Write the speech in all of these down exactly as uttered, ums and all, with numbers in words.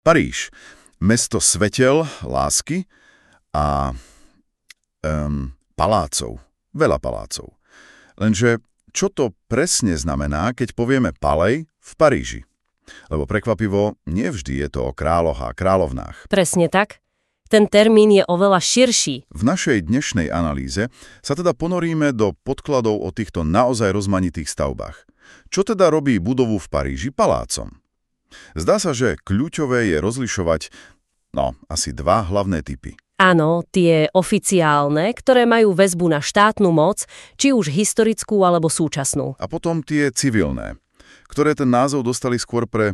Paríž. Mesto svetel, lásky a um, palácov. Veľa palácov. Lenže čo to presne znamená, keď povieme palej v Paríži? Lebo prekvapivo, nevždy je to o kráľoch a kráľovnách. Presne tak. Ten termín je oveľa širší. V našej dnešnej analýze sa teda ponoríme do podkladov o týchto naozaj rozmanitých stavbách. Čo teda robí budovu v Paríži palácom? Zdá sa, že kľúčové je rozlišovať, no, asi dva hlavné typy. Áno, tie oficiálne, ktoré majú väzbu na štátnu moc, či už historickú alebo súčasnú. A potom tie civilné, ktoré ten názov dostali skôr pre,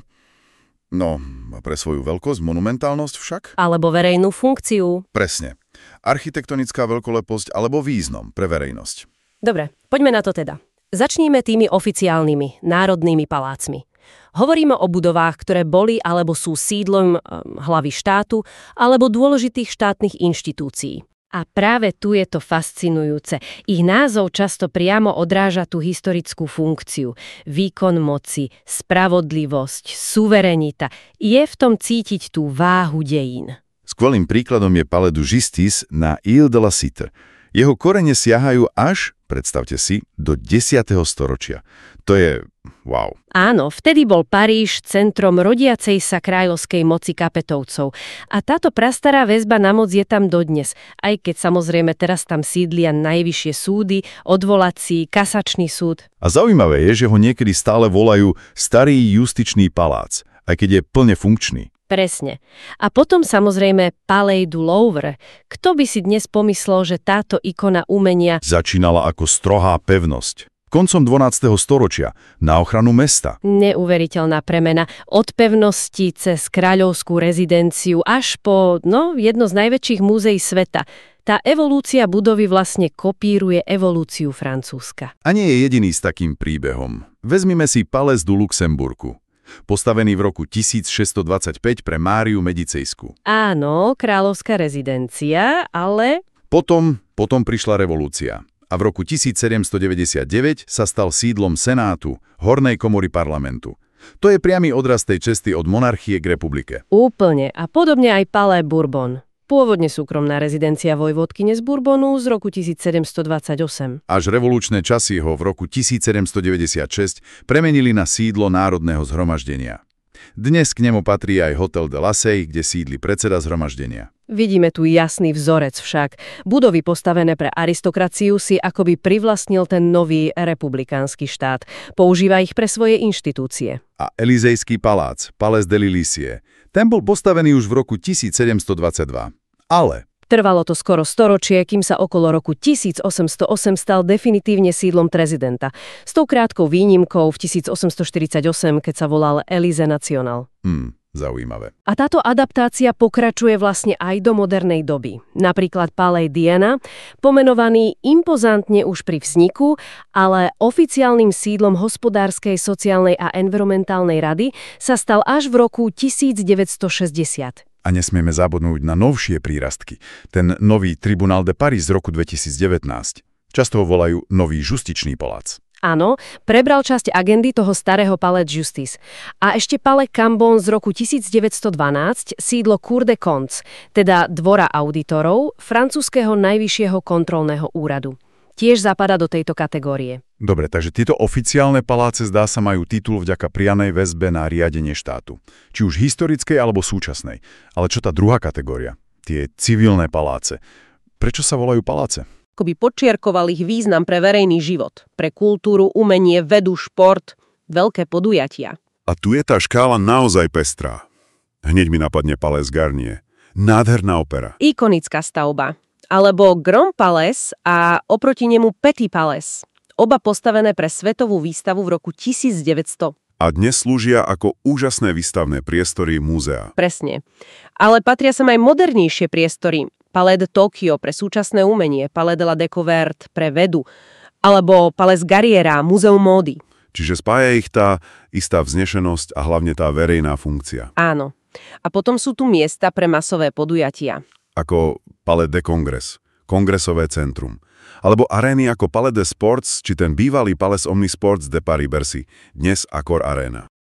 no, pre svoju veľkosť, monumentálnosť však? Alebo verejnú funkciu. Presne. Architektonická veľkoleposť alebo význam pre verejnosť. Dobre, poďme na to teda. Začníme tými oficiálnymi, národnými palácmi. Hovoríme o budovách, ktoré boli alebo sú sídlom hlavy štátu alebo dôležitých štátnych inštitúcií. A práve tu je to fascinujúce. Ich názov často priamo odráža tú historickú funkciu. Výkon moci, spravodlivosť, suverenita. Je v tom cítiť tú váhu dejín. Skvelým príkladom je Palais de Justice na Île de la Cité. Jeho korene siahajú až, predstavte si, do desiateho storočia. To je wow. Áno, vtedy bol Paríž centrom rodiacej sa kráľovskej moci Kapetovcov. A táto prastará väzba na moc je tam dodnes, aj keď samozrejme teraz tam sídlia najvyššie súdy, odvolací, kasačný súd. A zaujímavé je, že ho niekedy stále volajú Starý justičný palác, aj keď je plne funkčný. Presne. A potom samozrejme Palais du Louvre. Kto by si dnes pomyslel, že táto ikona umenia začínala ako strohá pevnosť. Koncom dvanásteho storočia na ochranu mesta. Neuveriteľná premena. Od pevnosti cez kráľovskú rezidenciu až po, no, jedno z najväčších múzeí sveta. Tá evolúcia budovy vlastne kopíruje evolúciu Francúzska. A nie je jediný s takým príbehom. Vezmime si Palais du Luxemburku. Postavený v roku tisícšesťstodvadsaťpäť pre Máriu Medicejskú. Áno, kráľovská rezidencia, ale Potom, potom prišla revolúcia. A v roku tisícsedemstodeväťdesiatdeväť sa stal sídlom Senátu, hornej komory parlamentu. To je priamy odraz tej cesty od monarchie k republike. Úplne. A podobne aj Palais Bourbon. Pôvodne súkromná rezidencia vojvodkyne z Bourbonu z roku tisícsedemstodvadsaťosem. Až revolučné časy ho v roku tisícsedemstodeväťdesiatšesť premenili na sídlo Národného zhromaždenia. Dnes k nemu patrí aj Hotel de Lassay, kde sídli predseda zhromaždenia. Vidíme tu jasný vzorec však. Budovy postavené pre aristokraciu si akoby privlastnil ten nový republikánsky štát. Používa ich pre svoje inštitúcie. A Elizejský palác, Palais de l'Élysée, ten bol postavený už v roku tisícsedemstodvadsaťdva. Ale trvalo to skoro storočie, kým sa okolo roku tisícosemstoosem stal definitívne sídlom prezidenta. S tou krátkou výnimkou v tisícosemstoštyridsaťosem, keď sa volal Élysée National. Hmm, zaujímavé. A táto adaptácia pokračuje vlastne aj do modernej doby. Napríklad Palais Diana, pomenovaný impozantne už pri vzniku, ale oficiálnym sídlom hospodárskej, sociálnej a environmentálnej rady sa stal až v roku tisícdeväťstošesťdesiat. A nesmieme zabudnúť na novšie prírastky. Ten nový Tribunal de Paris z roku dvetisícdevätnásť. Často ho volajú Nový justičný palác. Áno, prebral časť agendy toho starého Palais de Justice. A ešte Palais Cambon z roku tisícdeväťstodvanásť, sídlo Cour des Comptes, teda dvora auditorov, francúzskeho najvyššieho kontrolného úradu. Tiež zapadá do tejto kategórie. Dobre, takže tieto oficiálne paláce zdá sa majú titul vďaka prianej väzbe na riadenie štátu. Či už historickej alebo súčasnej. Ale čo tá druhá kategória? Tie civilné paláce. Prečo sa volajú paláce? Akoby podčiarkoval ich význam pre verejný život, pre kultúru, umenie, vedu, šport, veľké podujatia. A tu je tá škála naozaj pestrá. Hneď mi napadne Palais Garnier. Nádherná opera. Ikonická stavba. Alebo Grand Palais a oproti nemu Petit Palais. Oba postavené pre svetovú výstavu v roku tisícdeväťsto. A dnes slúžia ako úžasné výstavné priestory múzea. Presne. Ale patria sem aj modernejšie priestory. Palais de Tokio pre súčasné umenie, Palais de la Découverte pre vedu, alebo Palais Garniera, múzeum módy. Čiže spája ich tá istá vznešenosť a hlavne tá verejná funkcia. Áno. A potom sú tu miesta pre masové podujatia. Ako Palais de Congrès, kongresové centrum. Alebo arény ako Palais de Sports, či ten bývalý Palais Omnisports de Paris-Bercy, dnes Accor Arena.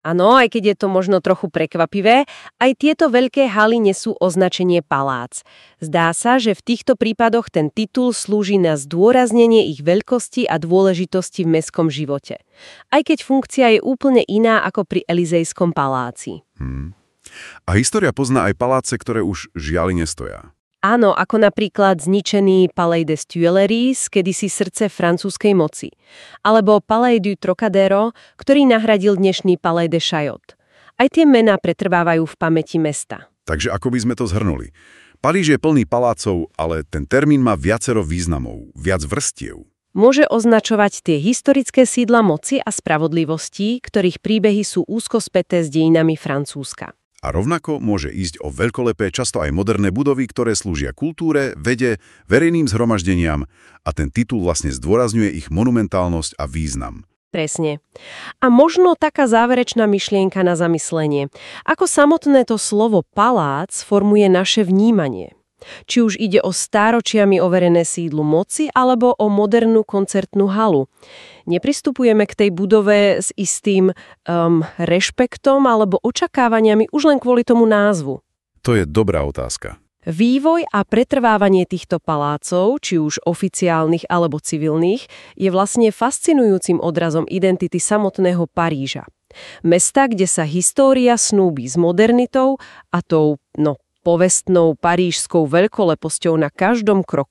Áno, aj keď je to možno trochu prekvapivé, aj tieto veľké haly nesú označenie palác. Zdá sa, že v týchto prípadoch ten titul slúži na zdôraznenie ich veľkosti a dôležitosti v mestskom živote. Aj keď funkcia je úplne iná ako pri Elizejskom paláci. Hmm. A história pozná aj paláce, ktoré už žiaľ nestoja. Áno, ako napríklad zničený Palais des Tuileries, kedysi srdce francúzskej moci. Alebo Palais du Trocadero, ktorý nahradil dnešný Palais de Chaillot. Aj tie mená pretrvávajú v pamäti mesta. Takže ako by sme to zhrnuli? Paríž je plný palácov, ale ten termín má viacero významov, viac vrstiev. Môže označovať tie historické sídla moci a spravodlivosti, ktorých príbehy sú úzko späté s dejinami Francúzska. A rovnako môže ísť o veľkolepé, často aj moderné budovy, ktoré slúžia kultúre, vede, verejným zhromaždeniam a ten titul vlastne zdôrazňuje ich monumentálnosť a význam. Presne. A možno taká záverečná myšlienka na zamyslenie. Ako samotné to slovo palác formuje naše vnímanie? Či už ide o stáročiami overené sídlo moci alebo o modernú koncertnú halu. Nepristupujeme k tej budove s istým um, rešpektom alebo očakávaniami už len kvôli tomu názvu. To je dobrá otázka. Vývoj a pretrvávanie týchto palácov, či už oficiálnych alebo civilných, je vlastne fascinujúcim odrazom identity samotného Paríža. Mesta, kde sa história snúbi s modernitou a tou, no, povestnou parížskou veľkoleposťou na každom kroku.